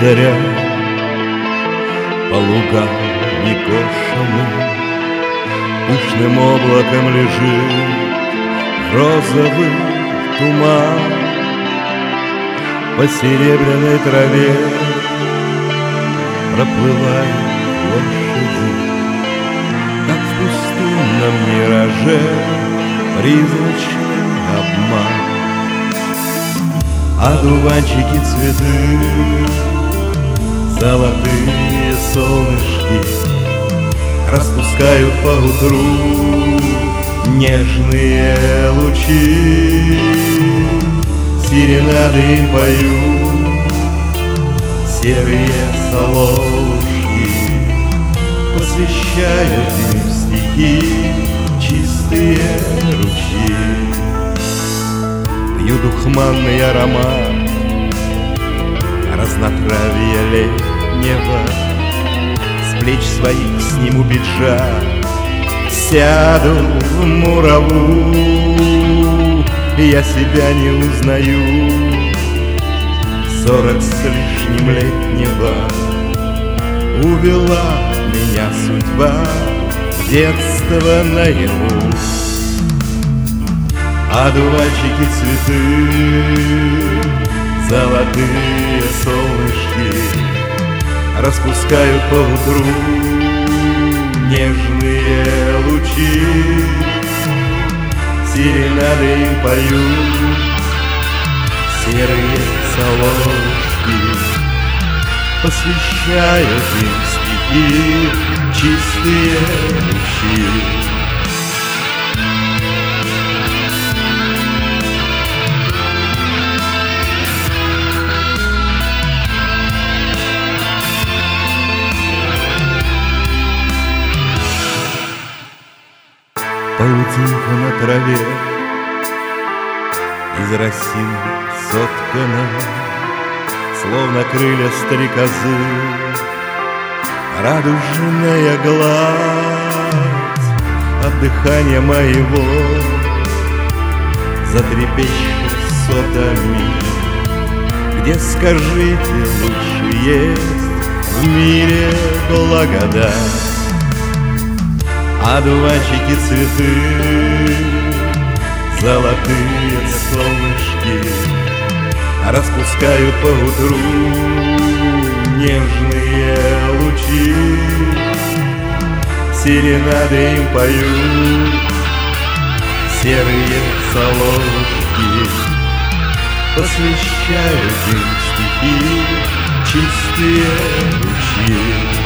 заря по лугам некошенным пышным облаком лежит розовый туман. По серебряной траве проплывают лошади, как в пустынном мираже призрачный обман. Одуванчики цветы, золотые солнышки распускают поутру нежные лучи. Серенады им поют серые соловушки, посвящают им стихи чистые ручьи. Пью духманный аромат разнотравья летнего, с плеч своих сниму пиджак, сяду в мураву. Я себя не узнаю, 40 с лишним летнего увела меня судьба в детство наяву. Одуванчики цветы, золотые солнышки распускают поутру нежные лучи. Серенады им поют серые соловушки, посвящают им стихи чистые ручьи. Паутинка на траве из росин соткана, словно крылья стрекозы. Радужная гладь от дыхания моего затрепещет сотами. Где, скажите, лучше есть в мире благодать? Одуванчики цветы, золотые солнышки распускают поутру нежные лучи. Серенады им поют серые соловушки, посвящают им стихи чистые ручьи.